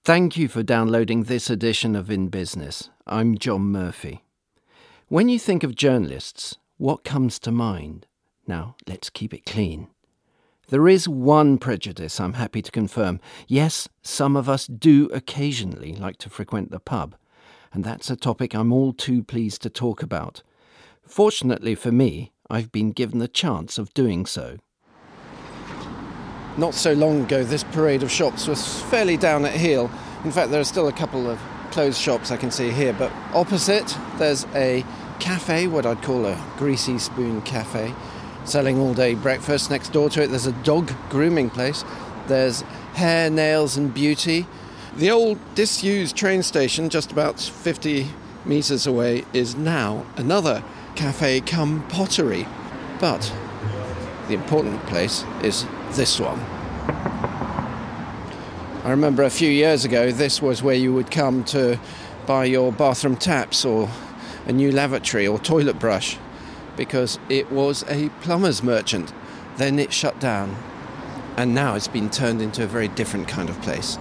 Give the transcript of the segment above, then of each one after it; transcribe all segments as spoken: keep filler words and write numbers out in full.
Thank you for downloading this edition of In Business. I'm John Murphy. When you think of journalists, what comes to mind? Now, let's keep it clean. There is one prejudice I'm happy to confirm. Yes, some of us do occasionally like to frequent the pub, and that's a topic I'm all too pleased to talk about. Fortunately for me, I've been given the chance of doing so. Not so long ago, this parade of shops was fairly down at heel. In fact, there are still a couple of closed shops I can see here, but opposite there's a cafe, what I'd call a greasy spoon cafe, selling all-day breakfast. Next door to it there's a dog grooming place. There's hair, nails and beauty. The old disused train station just about fifty metres away is now another cafe cum pottery. But the important place is this one. I remember a few years ago this was where you would come to buy your bathroom taps or a new lavatory or toilet brush, because it was a plumber's merchant. Then it shut down, and now it's been turned into a very different kind of place.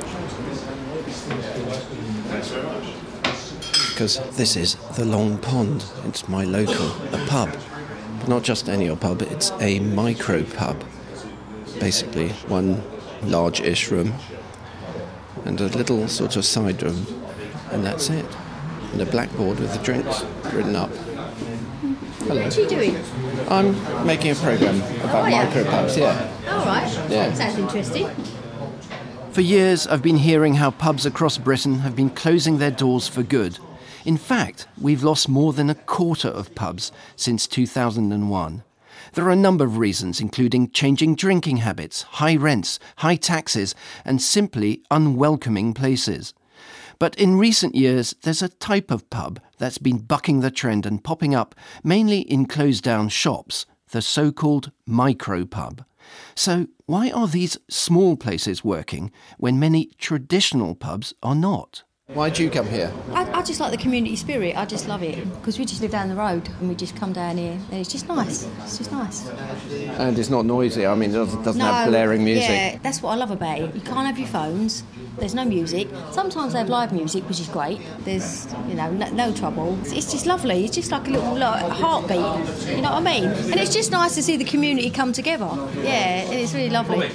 Because this is the Long Pond. It's my local, a pub. But not just any old pub, it's a micro pub. Basically, one large-ish room and a little sort of side room, and that's it. And a blackboard with the drinks written up. Hello. What are you doing? I'm making a programme about oh, yeah. micro pubs, yeah. All right. Yeah. Sounds interesting. For years, I've been hearing how pubs across Britain have been closing their doors for good. In fact, we've lost more than a quarter of pubs since two thousand one. There are a number of reasons, including changing drinking habits, high rents, high taxes, and simply unwelcoming places. But in recent years, there's a type of pub that's been bucking the trend and popping up mainly in closed-down shops, the so-called micro-pub. So why are these small places working when many traditional pubs are not? Why do you come here? I, I just like the community spirit. I just love it because we just live down the road and we just come down here and it's just nice. It's just nice. And it's not noisy. I mean, it doesn't, doesn't no, have blaring music. Yeah, that's what I love about it. You can't have your phones. There's no music. Sometimes they have live music, which is great. There's, you know, no, no trouble. It's, it's just lovely. It's just like a little like, heartbeat. You know what I mean? And it's just nice to see the community come together. Yeah, and it's really lovely.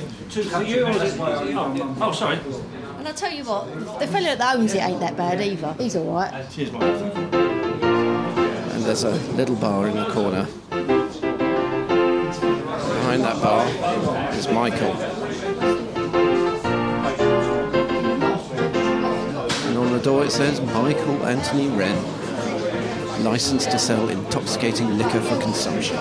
Oh, sorry. And I'll tell you what, the fella that owns it ain't that bad either. He's all right. Cheers, mate. And there's a little bar in the corner. Behind that bar is Michael. And on the door it says Michael Anthony Wren, licensed to sell intoxicating liquor for consumption.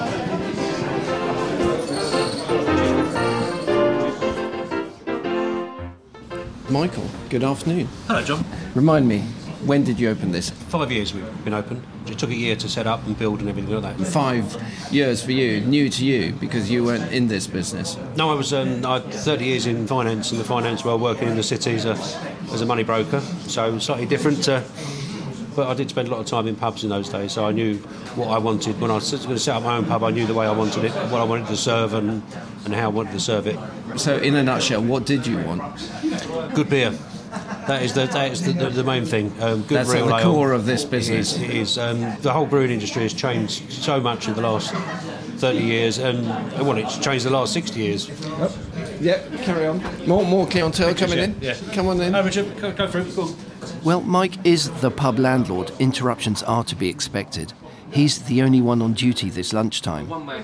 Michael, good afternoon. Hello, John. Remind me, when did you open this? Five years we've been open. It took a year to set up and build and everything like that. Five years for you, new to you, because you weren't in this business. No, I was um, I had thirty years in finance, in the finance world, working in the city as a, as a money broker, so slightly different. Uh, but I did spend a lot of time in pubs in those days, so I knew what I wanted. When I was going to set up my own pub, I knew the way I wanted it, what I wanted to serve and, and how I wanted to serve it. So, in a nutshell, what did you want? Good beer. That is the that is the, the, the main thing. Um, good That's real at the ale. core of this business. It is. It is. Um, the whole brewing industry has changed so much in the last thirty years, and well, it's changed the last sixty years. Yep. Yep. Carry on. More more clientele coming yeah, in. Yeah. Come on in. Oh, Richard, go, go through. Go on. Well, Mike is the pub landlord. Interruptions are to be expected. He's the only one on duty this lunchtime.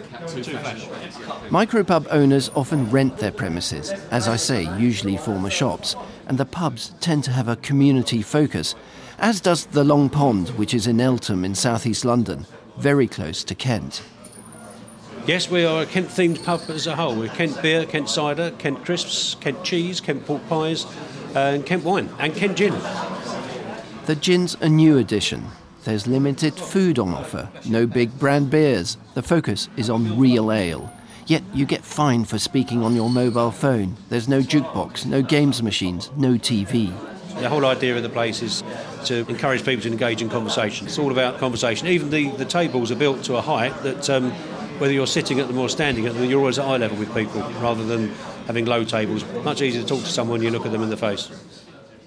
Micropub owners often rent their premises, as I say, usually former shops, and the pubs tend to have a community focus, as does the Long Pond, which is in Eltham in southeast London, very close to Kent. Yes, we are a Kent-themed pub as a whole. We're Kent beer, Kent cider, Kent crisps, Kent cheese, Kent pork pies, and Kent wine, and Kent gin. The gin's a new addition. There's limited food on offer, no big brand beers. The focus is on real ale. Yet you get fined for speaking on your mobile phone. There's no jukebox, no games machines, no T V. The whole idea of the place is to encourage people to engage in conversation. It's all about conversation. Even the, the tables are built to a height that um, whether you're sitting at them or standing at them, you're always at eye level with people rather than having low tables. Much easier to talk to someone, you look at them in the face.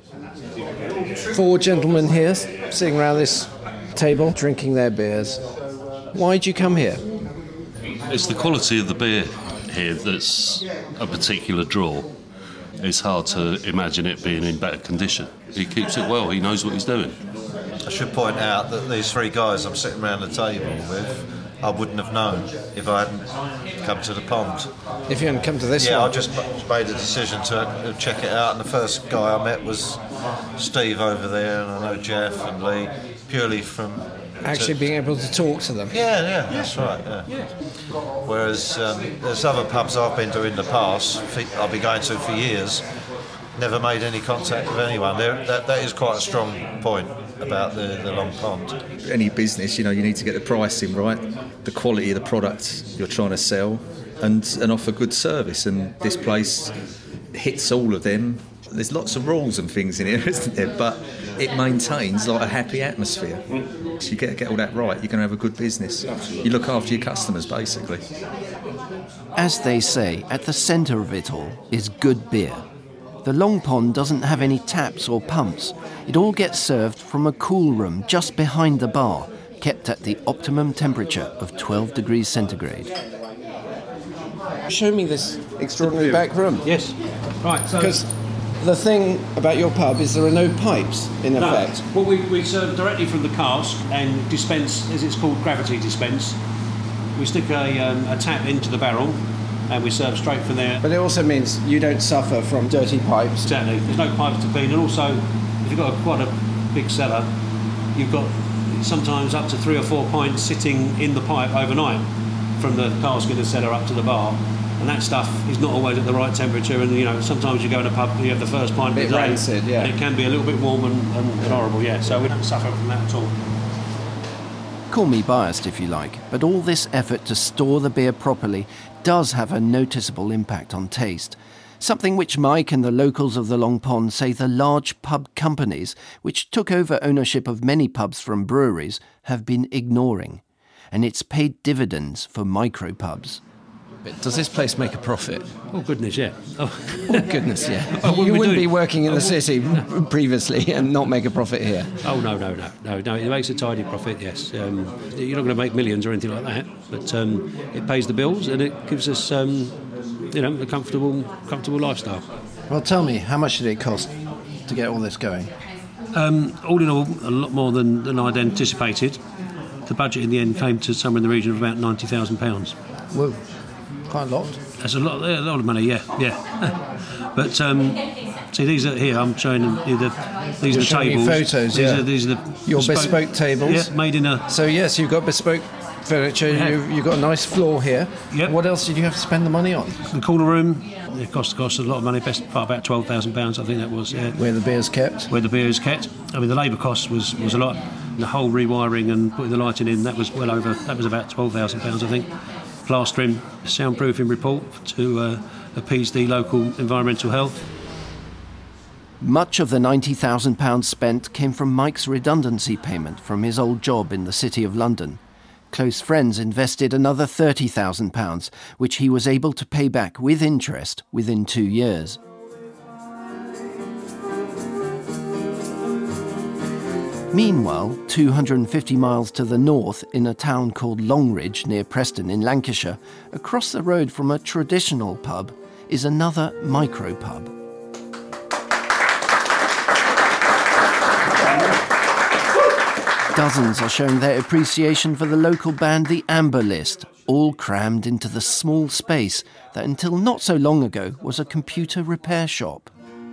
Four gentlemen here sitting around this table drinking their beers. Why did you come here? It's the quality of the beer here that's a particular draw. It's hard to imagine it being in better condition. He keeps it well, he knows what he's doing. I should point out that these three guys I'm sitting around the table with, I wouldn't have known if I hadn't come to the pond. If you hadn't come to this yeah, one? I just made a decision to check it out, and the first guy I met was Steve over there, and I know Jeff and Lee, purely from... Actually to, being able to talk to them. Yeah, yeah, that's right, yeah. yeah. Whereas um, there's other pubs I've been to in the past, I've been going to for years, never made any contact with anyone. There, that, that is quite a strong point about the, the Long Pond. Any business, you know, you need to get the pricing right, the quality of the product you're trying to sell, and, and offer good service. And this place hits all of them. There's lots of rules and things in here, isn't there? But it maintains like a happy atmosphere. So you get get all that right, you're going to have a good business. You look after your customers, basically. As they say, at the centre of it all is good beer. The Long Pond doesn't have any taps or pumps. It all gets served from a cool room just behind the bar, kept at the optimum temperature of twelve degrees centigrade. Show me this extraordinary back room. Yes. Right, so... Because the thing about your pub is there are no pipes, in no, effect. Well, we, we serve directly from the cask and dispense, as it's called, gravity dispense. We stick a, um, a tap into the barrel and we serve straight from there. But it also means you don't suffer from dirty pipes. Exactly. There's no pipes to clean. And also, if you've got a, quite a big cellar, you've got sometimes up to three or four pints sitting in the pipe overnight from the cask in the cellar up to the bar. And that stuff is not always at the right temperature, and you know sometimes you go in a pub, you have the first pint a bit of the day, rancid, yeah. and it can be a little bit warm and, and, and horrible, yeah. So we don't suffer from that at all. Call me biased if you like, but all this effort to store the beer properly does have a noticeable impact on taste. Something which Mike and the locals of the Long Pond say the large pub companies, which took over ownership of many pubs from breweries, have been ignoring. And it's paid dividends for micro-pubs. Does this place make a profit? Oh, goodness, yeah. Oh, oh goodness, yeah. Oh, you wouldn't doing? be working in oh, the city previously and not make a profit here? Oh, no, no, no. No, no. It makes a tidy profit, yes. Um, you're not going to make millions or anything like that, but um, it pays the bills and it gives us, um, you know, a comfortable, comfortable lifestyle. Well, tell me, how much did it cost to get all this going? Um, all in all, a lot more than, than I'd anticipated. The budget in the end came to somewhere in the region of about ninety thousand pounds. Whoa. Quite a lot. That's a lot, a lot of money, yeah, yeah. But um, see, these are here. I'm showing you the these You're are the showing tables. Photos, these yeah. Are, these are the your bespoke, bespoke tables. Yeah, made in a. So yes, you've got bespoke furniture. You, you've got a nice floor here. Yep. What else did you have to spend the money on? The cooler room. It cost cost a lot of money. Best part about twelve thousand pounds, I think that was. Yeah. Where the beer's kept. Where the beer is kept. I mean, the labour cost was, was a lot. The whole rewiring and putting the lighting in, that was well over. That was about twelve thousand pounds, I think. Plastering, soundproofing report to uh, appease the local environmental health. Much of the ninety thousand pounds spent came from Mike's redundancy payment from his old job in the City of London. Close friends invested another thirty thousand pounds, which he was able to pay back with interest within two years. Meanwhile, two hundred fifty miles to the north, in a town called Longridge near Preston in Lancashire, across the road from a traditional pub, is another micro-pub. Dozens are showing their appreciation for the local band The Amber List, all crammed into the small space that until not so long ago was a computer repair shop.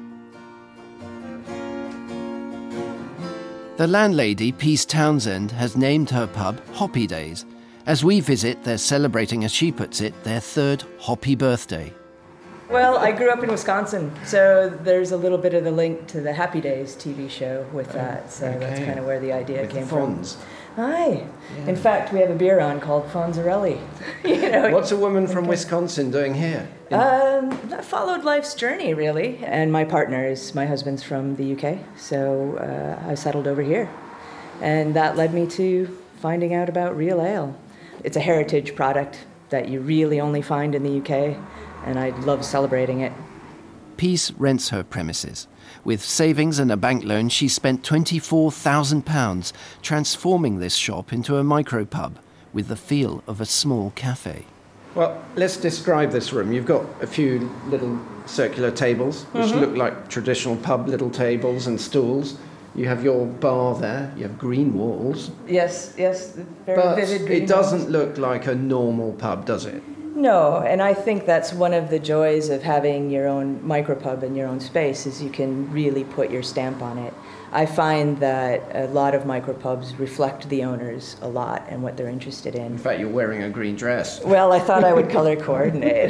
The landlady, Peace Townsend, has named her pub Hoppy Days. As we visit, they're celebrating, as she puts it, their third hoppy birthday. Well, I grew up in Wisconsin, so there's a little bit of the link to the Happy Days T V show with that, so okay. That's kind of where the idea with came the from. Fonz. Hi. Yeah. In fact, we have a beer on called Fonzarelli. You know, what's a woman from Wisconsin doing here? Um, I followed life's journey, really. And my partner is, my husband's from the U K, so uh, I settled over here. And that led me to finding out about real ale. It's a heritage product that you really only find in the U K, and I love celebrating it. Peace rents her premises. With savings and a bank loan, she spent twenty-four thousand pounds transforming this shop into a micropub with the feel of a small cafe. Well, let's describe this room. You've got a few little circular tables, which mm-hmm. look like traditional pub little tables and stools. You have your bar there. You have green walls. Yes, yes, very but vivid green it doesn't walls. Look like a normal pub, does it? No, and I think that's one of the joys of having your own micropub in your own space is you can really put your stamp on it. I find that a lot of micropubs reflect the owners a lot and what they're interested in. In fact, you're wearing a green dress. Well, I thought I would color coordinate.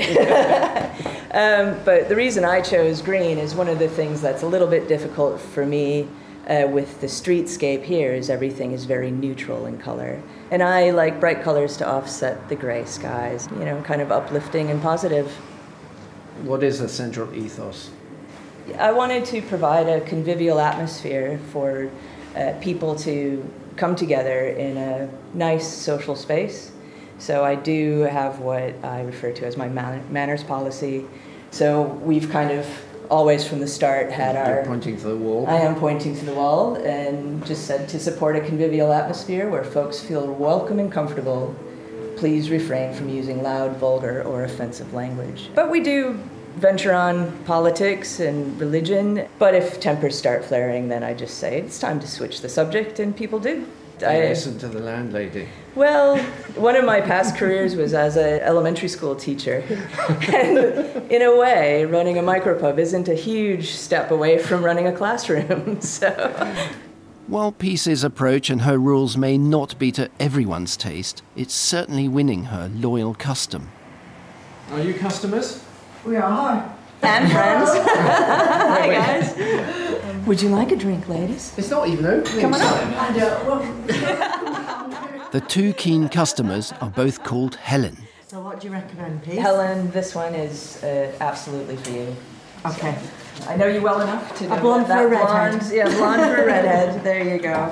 um, but the reason I chose green is one of the things that's a little bit difficult for me uh, with the streetscape here is everything is very neutral in color. And I like bright colors to offset the gray skies, you know, kind of uplifting and positive. What is the central ethos? I wanted to provide a convivial atmosphere for uh, people to come together in a nice social space. So I do have what I refer to as my man- manners policy. So we've kind of always from the start had You're our... pointing to the wall. I am pointing to the wall and just said to support a convivial atmosphere where folks feel welcome and comfortable, please refrain from using loud, vulgar, or offensive language. But we do venture on politics and religion, but if tempers start flaring, then I just say it's time to switch the subject, and people do. I I listen to the landlady. Well, one of my past careers was as an elementary school teacher, and in a way, running a micropub isn't a huge step away from running a classroom, so... While Peace's approach and her rules may not be to everyone's taste, it's certainly winning her loyal custom. Are you customers? We are. And friends. Hi, guys. Would you like a drink, ladies? It's not even open. Come on up. I don't. Well, The two keen customers are both called Helen. so what do you recommend, Pete? Helen, this one is uh, absolutely for you. Okay. I know you well enough to know A blonde that for a redhead. blonde, yeah, blonde for a redhead. There you go.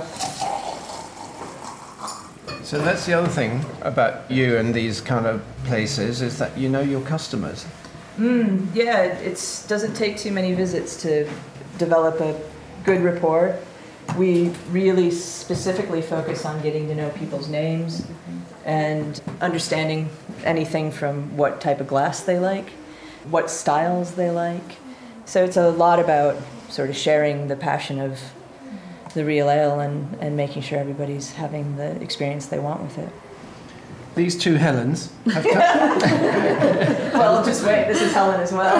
So that's the other thing about you and these kind of places is that you know your customers. Mm, yeah, it doesn't take too many visits to develop a good rapport. We really specifically focus on getting to know people's names and understanding anything from what type of glass they like, what styles they like. So it's a lot about sort of sharing the passion of the real ale and, and making sure everybody's having the experience they want with it. These two Helens have come. Well, just wait, this is Helen as well.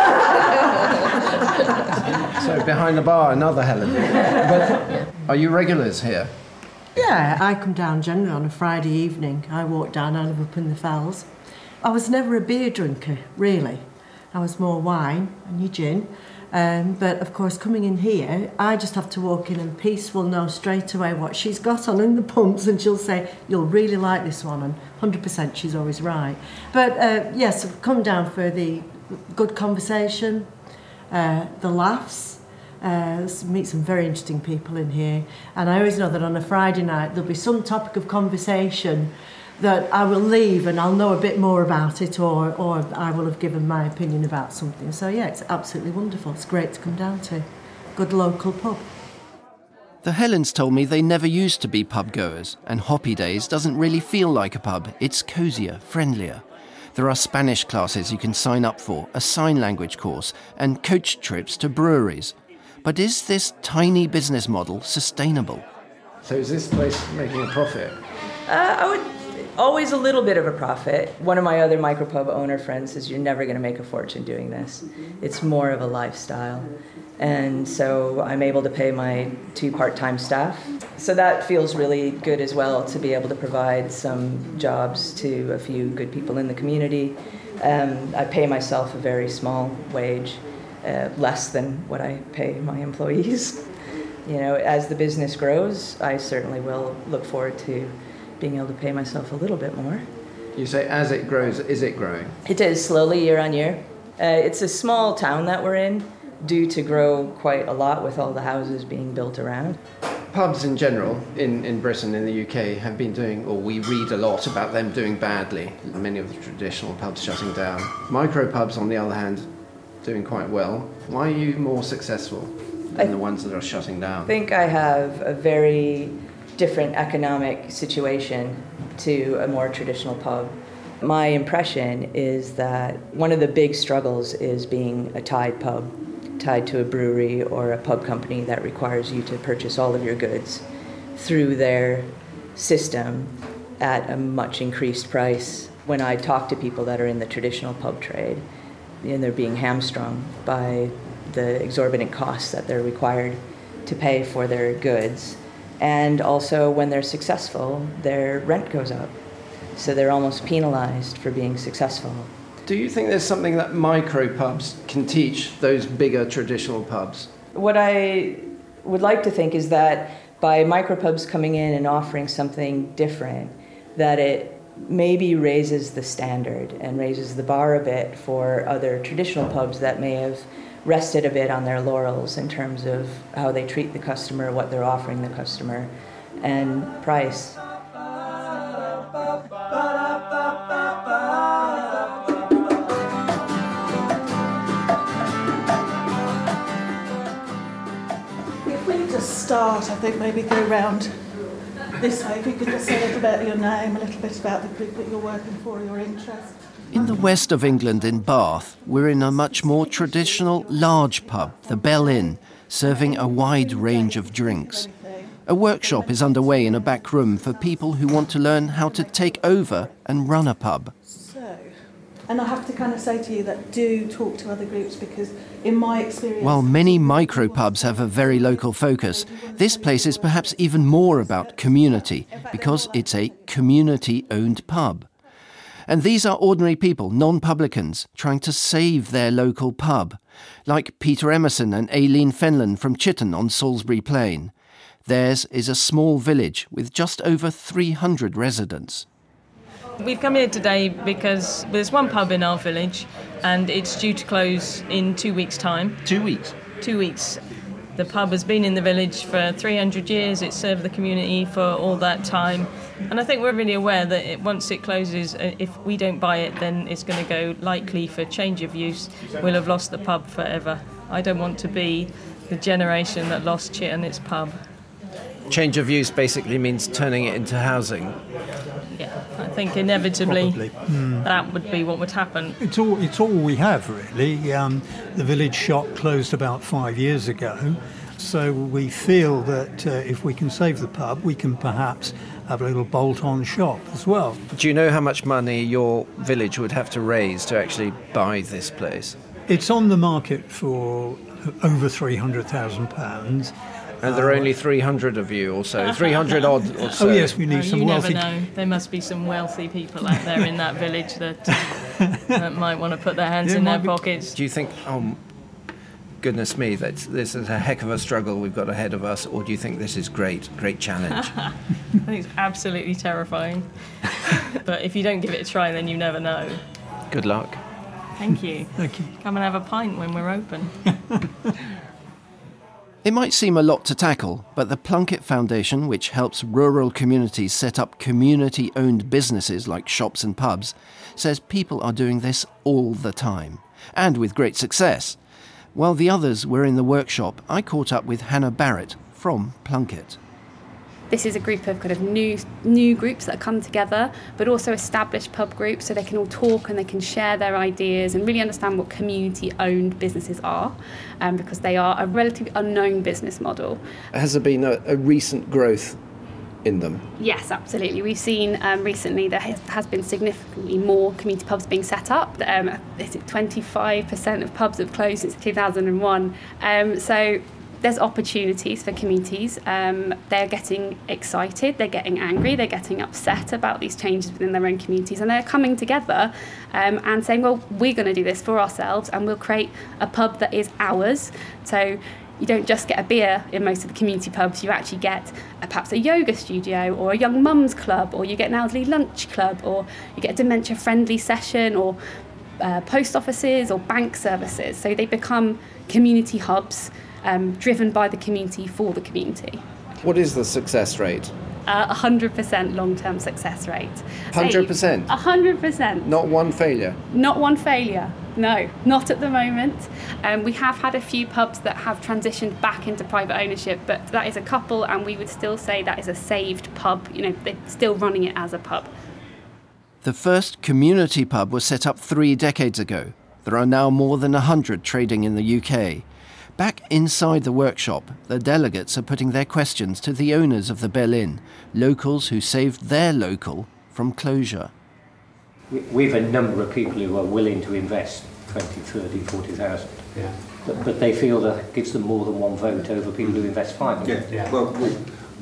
So behind the bar, another Helen. But are you regulars here? Yeah, I come down generally on a Friday evening. I walk down, I live up in the Fells. I was never a beer drinker, really. I was more wine and your gin. Um, but of course, coming in here, I just have to walk in and Peace will know straight away what she's got on in the pumps, and she'll say, you'll really like this one, and one hundred percent she's always right. But uh, yes, I've come down for the good conversation, uh, the laughs, uh, meet some very interesting people in here, and I always know that on a Friday night there'll be some topic of conversation that I will leave and I'll know a bit more about it, or, or I will have given my opinion about something. So yeah, it's absolutely wonderful. It's great to come down to. Good local pub. The Helens told me they never used to be pub goers, and Hoppy Days doesn't really feel like a pub. It's cosier, friendlier. There are Spanish classes you can sign up for, a sign language course, and coach trips to breweries. But is this tiny business model sustainable? So is this place making a profit? Uh, I would... Always a little bit of a profit. One of my other micropub owner friends says you're never going to make a fortune doing this. It's more of a lifestyle. And so I'm able to pay my two part-time staff. So that feels really good as well, to be able to provide some jobs to a few good people in the community. Um, I pay myself a very small wage, uh, less than what I pay my employees. You know, as the business grows, I certainly will look forward to being able to pay myself a little bit more. You say as it grows, is it growing? It is, slowly, year on year. Uh, it's a small town that we're in, due to grow quite a lot with all the houses being built around. Pubs in general, in, in Britain, in the U K, have been doing, or we read a lot about them doing badly. Many of the traditional pubs shutting down. Micro pubs, on the other hand, doing quite well. Why are you more successful than I the ones that are shutting down? I think I have a very different economic situation to a more traditional pub. My impression is that one of the big struggles is being a tied pub, tied to a brewery or a pub company that requires you to purchase all of your goods through their system at a much increased price. When I talk to people that are in the traditional pub trade, and they're being hamstrung by the exorbitant costs that they're required to pay for their goods. And also when they're successful, their rent goes up. So they're almost penalized for being successful. Do you think there's something that micro pubs can teach those bigger traditional pubs? What I would like to think is that by micropubs coming in and offering something different, that it maybe raises the standard and raises the bar a bit for other traditional pubs that may have rested a bit on their laurels in terms of how they treat the customer, what they're offering the customer, and price. If we just start, I think maybe go round this way. If you could just say a little about your name, a little bit about the group that you're working for, your interest. In the west of England, in Bath, we're in a much more traditional large pub, the Bell Inn, serving a wide range of drinks. A workshop is underway in a back room for people who want to learn how to take over and run a pub. So, and I have to kind of say to you that do talk to other groups, because in my experience... While many micro pubs have a very local focus, this place is perhaps even more about community, because it's a community-owned pub. And these are ordinary people, non-publicans, trying to save their local pub, like Peter Emerson and Aileen Fenlon from Chitton on Salisbury Plain. Theirs is a small village with just over three hundred residents. We've come here today because there's one pub in our village and it's due to close in two weeks' time. Two weeks? Two weeks. The pub has been in the village for three hundred years, it's served the community for all that time. And I think we're really aware that it, once it closes, if we don't buy it, then it's going to go likely for change of use. We'll have lost the pub forever. I don't want to be the generation that lost Chitton its pub. Change of use basically means turning it into housing. Yeah, I think inevitably mm. that would be what would happen. It's all, it's all we have, really. Um, the village shop closed about five years ago, so we feel that uh, if we can save the pub, we can perhaps have a little bolt-on shop as well. Do you know how much money your village would have to raise to actually buy this place? It's on the market for over three hundred thousand pounds. And there are only three hundred of you or so, three hundred odd or so. Oh yes, we need oh, some you wealthy... You never know. There must be some wealthy people out there in that village that, uh, that might want to put their hands yeah, in their be... pockets. Do you think, oh, goodness me, that this is a heck of a struggle we've got ahead of us, or do you think this is great, great challenge? I think it's absolutely terrifying. But if you don't give it a try, then you never know. Good luck. Thank you. Thank you. Come and have a pint when we're open. It might seem a lot to tackle, but the Plunkett Foundation, which helps rural communities set up community-owned businesses like shops and pubs, says people are doing this all the time, and with great success. While the others were in the workshop, I caught up with Hannah Barrett from Plunkett. This is a group of kind of new new groups that come together, but also established pub groups, so they can all talk and they can share their ideas and really understand what community-owned businesses are, um, because they are a relatively unknown business model. Has there been a, a recent growth in them? Yes, absolutely. We've seen um, recently there has been significantly more community pubs being set up. Um, is it twenty-five percent of pubs have closed since two thousand one? Um, so there's opportunities for communities. Um, they're getting excited, they're getting angry, they're getting upset about these changes within their own communities, and they're coming together um, and saying, well, we're going to do this for ourselves and we'll create a pub that is ours. So you don't just get a beer in most of the community pubs, you actually get a, perhaps a yoga studio or a young mums club, or you get an elderly lunch club, or you get a dementia-friendly session, or uh, post offices or bank services. So they become community hubs, Um, driven by the community for the community. What is the success rate? Uh, one hundred percent long-term success rate. one hundred percent? one hundred percent. Not one failure? Not one failure. No, not at the moment. Um, we have had a few pubs that have transitioned back into private ownership, but that is a couple, and we would still say that is a saved pub. You know, they're still running it as a pub. The first community pub was set up three decades ago. There are now more than one hundred trading in the U K. Back inside the workshop, the delegates are putting their questions to the owners of the Bell Inn, locals who saved their local from closure. We've a number of people who are willing to invest twenty, thirty, forty thousand. Yeah. But, but they feel that it gives them more than one vote over people who invest five. Yeah, yeah. Well, we,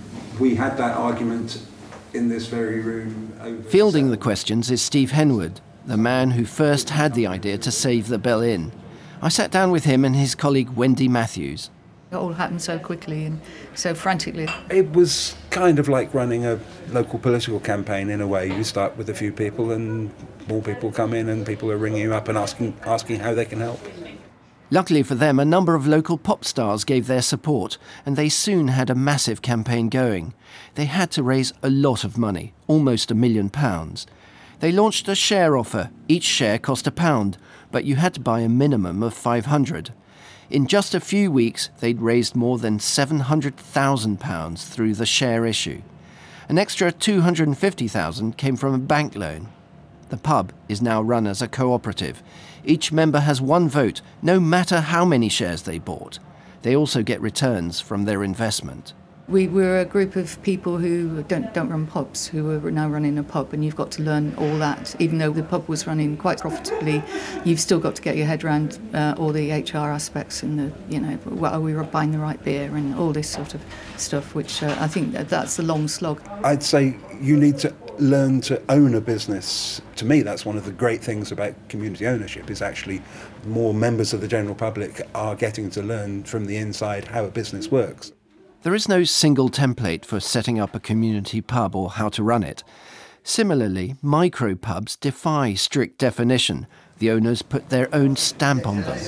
we had that argument in this very room. Over Fielding the questions is Steve Henwood, the man who first had the idea to save the Bell Inn. I sat down with him and his colleague Wendy Matthews. It all happened so quickly and so frantically. It was kind of like running a local political campaign in a way. You start with a few people and more people come in and people are ringing you up and asking asking how they can help. Luckily for them, a number of local pop stars gave their support, and they soon had a massive campaign going. They had to raise a lot of money, almost a million pounds. They launched a share offer. Each share cost a pound, but you had to buy a minimum of five hundred. In just a few weeks, they'd raised more than seven hundred thousand pounds through the share issue. An extra two hundred fifty thousand pounds came from a bank loan. The pub is now run as a cooperative. Each member has one vote, no matter how many shares they bought. They also get returns from their investment. We were a group of people who don't don't run pubs, who are now running a pub, and you've got to learn all that. Even though the pub was running quite profitably, you've still got to get your head around uh, all the H R aspects and the, you know, well, are we buying the right beer and all this sort of stuff, which uh, I think that that's a long slog. I'd say you need to learn to own a business. To me, that's one of the great things about community ownership, is actually more members of the general public are getting to learn from the inside how a business works. There is no single template for setting up a community pub or how to run it. Similarly, micro-pubs defy strict definition. The owners put their own stamp on them.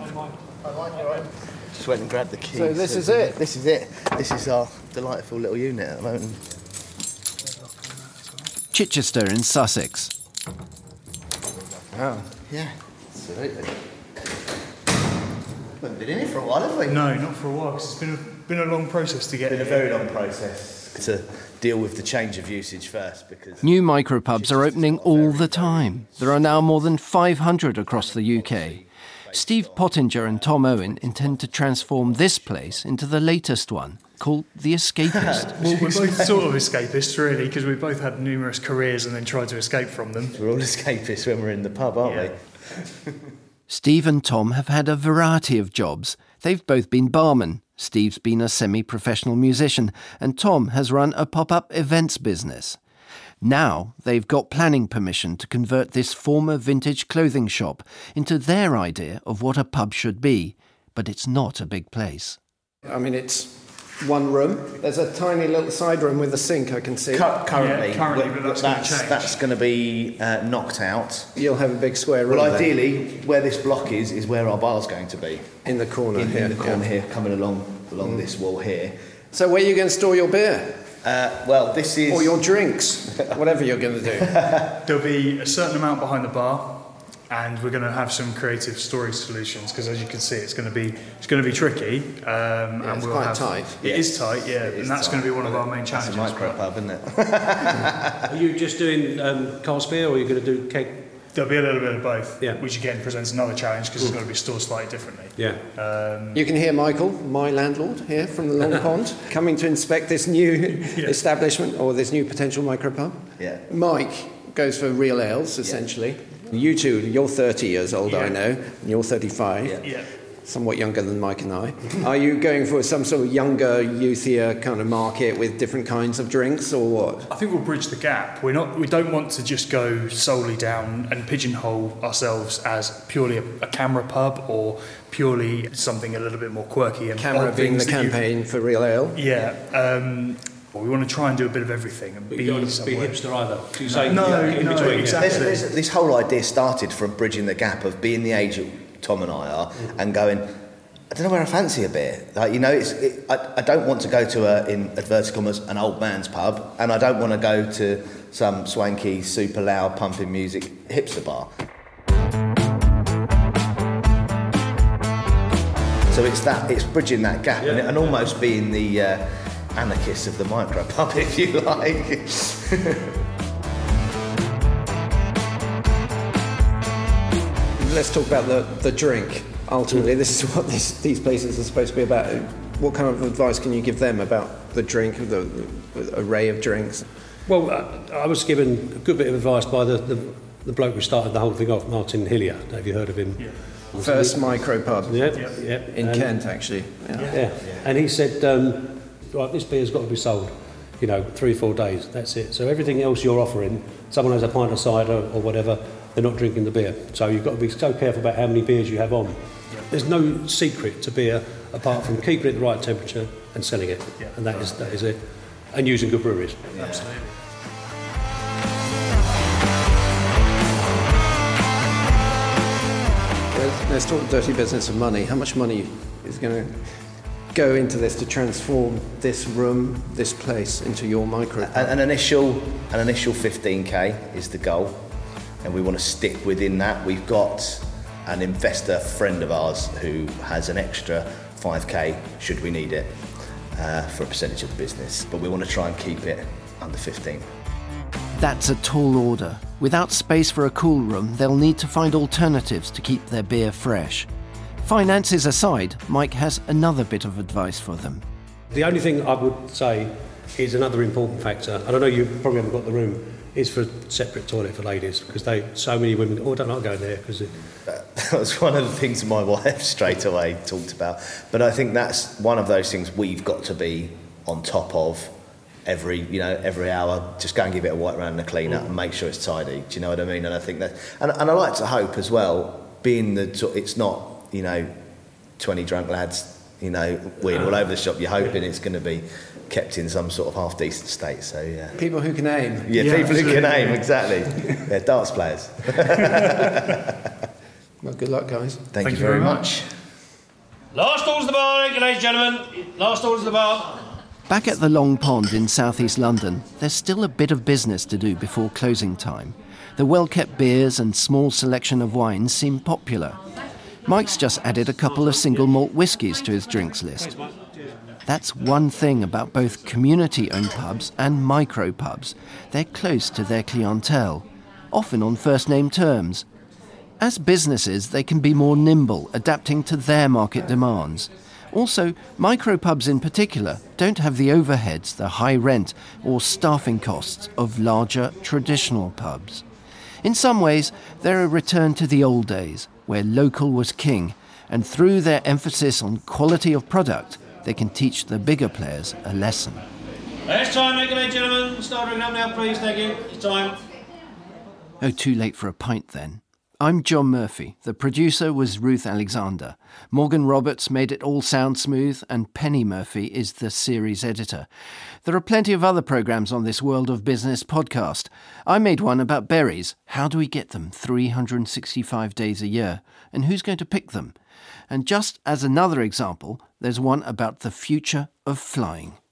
Just went and grabbed the keys. So this is it? This is it. This is our delightful little unit at the moment. Chichester in Sussex. Oh, yeah, absolutely. We haven't been in it for a while, have we? No, not for a while, because it's been a, been a long process to get It's been in a very long process to deal with the change of usage first, because... New micropubs are opening all the time. There are now more than five hundred across the U K. Steve Pottinger and Tom Owen intend to transform this place into the latest one, called The Escapist. Well, we're both sort of escapists, really, because we both had numerous careers and then tried to escape from them. We're all escapists when we're in the pub, aren't yeah. we? Steve and Tom have had a variety of jobs. They've both been barmen. Steve's been a semi-professional musician, and Tom has run a pop-up events business. Now they've got planning permission to convert this former vintage clothing shop into their idea of what a pub should be, but it's not a big place. I mean, it's one room. There's a tiny little side room with a sink, I can see. Cur- currently, yeah, currently but that's, that's, going to that's going to be uh, knocked out. You'll have a big square room. Well, there. ideally, where this block is, is where our bar's going to be. In the corner in, here. In the corner yeah. here, coming along along mm. this wall here. So where are you going to store your beer? Uh, well, this is... Or your drinks, whatever you're going to do. There'll be a certain amount behind the bar, and we're going to have some creative storage solutions, because as you can see, it's going to be it's going to be tricky. Um, yeah, and it's we'll quite have, tight. It yeah. is tight, yeah, it and is that's tight. going to be one of our main challenges. That's a micro pub, isn't it? Are you just doing um, cask beer, or are you going to do keg? There'll be a little bit of both, yeah. which again presents another challenge, because it's got to be stored slightly differently. Yeah. Um, you can hear Michael, my landlord, here from the Long Pond, coming to inspect this new yeah. establishment, or this new potential micropub. Yeah. Mike goes for real ales, essentially. Yeah. You two, you're thirty years old, yeah. I know, and you're thirty-five. Yeah. yeah. Somewhat younger than Mike and I. Are you going for some sort of younger, youthier kind of market with different kinds of drinks, or what? I think we'll bridge the gap. We're not. We don't want to just go solely down and pigeonhole ourselves as purely a, a camera pub or purely something a little bit more quirky. And camera being the campaign for real ale. Yeah. Um, well, we want to try and do a bit of everything and but be, you don't want to be hipster either. You say no, no, in no, between, exactly. Yeah. There's, there's, this whole idea started from bridging the gap of being the age that Tom and I are, mm. and going, I don't know where I fancy a beer. Like, you know, it's, it, I, I don't want to go to, a, in inverted commas, an old man's pub, and I don't want to go to some swanky, super loud, pumping music hipster bar. So it's that, it's bridging that gap and, and almost being the uh, anarchist of the micro pub, if you like. Let's talk about the, the drink. Ultimately, this is what this, these places are supposed to be about. What kind of advice can you give them about the drink, the, the array of drinks? Well, uh, I was given a good bit of advice by the, the, the bloke who started the whole thing off, Martin Hillier. Have you heard of him? Yeah. First micro pub. Yeah, yeah. yeah. In and, Kent, actually. Yeah. yeah. yeah. And he said, um, right, this beer's got to be sold, you know, three, four days, that's it. So everything else you're offering, someone has a pint of cider or whatever, they're not drinking the beer. So you've got to be so careful about how many beers you have on. Yeah. There's no secret to beer apart from keeping it at the right temperature and selling it. Yeah. And that is that is it. And using good breweries. Yeah. Absolutely. Let's talk dirty business of money. How much money is going to go into this to transform this room, this place, into your micro pub? An, an initial, an initial fifteen K is the goal, and we want to stick within that. We've got an investor friend of ours who has an extra five K should we need it uh, for a percentage of the business, but we want to try and keep it under fifteen. That's a tall order. Without space for a cool room, they'll need to find alternatives to keep their beer fresh. Finances aside, Mike has another bit of advice for them. The only thing I would say is another important factor, and I know you probably haven't got the room, is for a separate toilet for ladies, because they so many women, oh, I don't like going there. Because it... That was one of the things my wife straight away talked about. But I think that's one of those things we've got to be on top of. Every, you know, every hour, just go and give it a wipe round and a clean up and make sure it's tidy. Do you know what I mean? And I think that, and, and I like to hope as well, being the, it's not, you know, twenty drunk lads, you know, weird all over the shop. You're hoping it's going to be kept in some sort of half decent state. So yeah. People who can aim. Yeah, yeah people absolutely. who can aim, exactly. Yeah, darts players. Well, good luck, guys. Thank, Thank you, you very very much. much. Last orders the bar, ladies and gentlemen. Last orders the bar. Back at the Long Pond in southeast London, there's still a bit of business to do before closing time. The well-kept beers and small selection of wines seem popular. Mike's just added a couple of single malt whiskies to his drinks list. That's one thing about both community-owned pubs and micro pubs. They're close to their clientele, often on first-name terms. As businesses, they can be more nimble, adapting to their market demands. Also, micropubs in particular don't have the overheads, the high rent or staffing costs of larger traditional pubs. In some ways, they're a return to the old days, where local was king, and through their emphasis on quality of product, they can teach the bigger players a lesson. It's time, ladies and gentlemen. Start drinking up now, please. Thank you. It's time. Oh, too late for a pint then. I'm John Murphy. The producer was Ruth Alexander. Morgan Roberts made it all sound smooth, and Penny Murphy is the series editor. There are plenty of other programmes on this World of Business podcast. I made one about berries. How do we get them three hundred sixty-five days a year? And who's going to pick them? And just as another example, there's one about the future of flying.